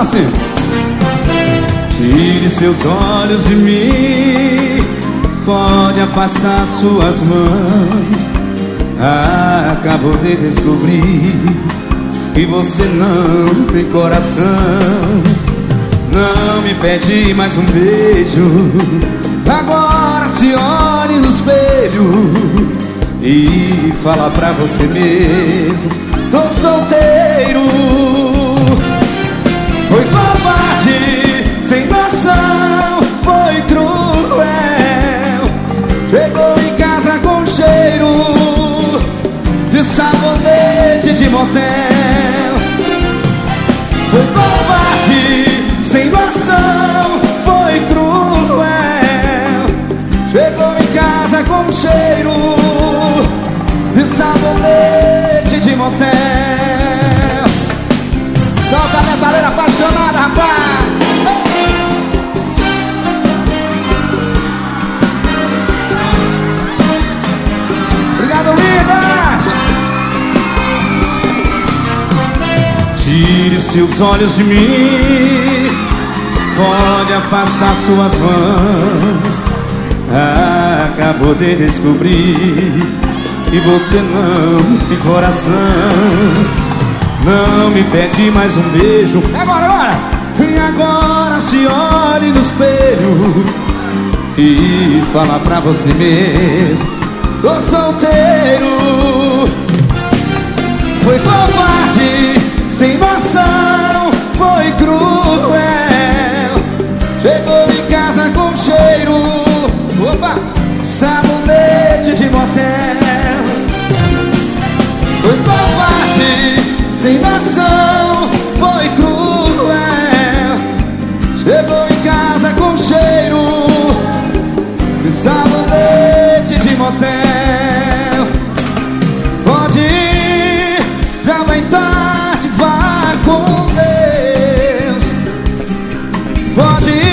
pra cima. Tire seus olhos de mim, pode afastar suas mãos. Acabou de descobrir que você não tem coração. Não me pede mais um beijo, agora se olhe no espelho e fala pra você mesmo: tô solteiro. Foi covarde, sem noção, foi cruel. Chegou em casa com cheiro de sabonete de motel. Foi covarde, sem noção, foi cruel. Chegou em casa com cheiro de sabonete de motel. Solta a metaleira apaixonada, rapaz. Obrigado, lindas. Tire seus olhos de mim, pode afastar suas mãos. Acabou de descobrir que você não tem coração. Não me pede mais um beijo. Agora, agora! E agora se olhe no espelho e fala pra você mesmo: tô solteiro. Foi covarde, sem noção, foi cruel. Chegou em casa com cheiro, opa, sabonete de motel. Foi covarde, sem noção, foi cruel. Chegou em casa com cheiro de sabonete de motel. Pode ir, já vai tarde, vá com Deus. Pode ir.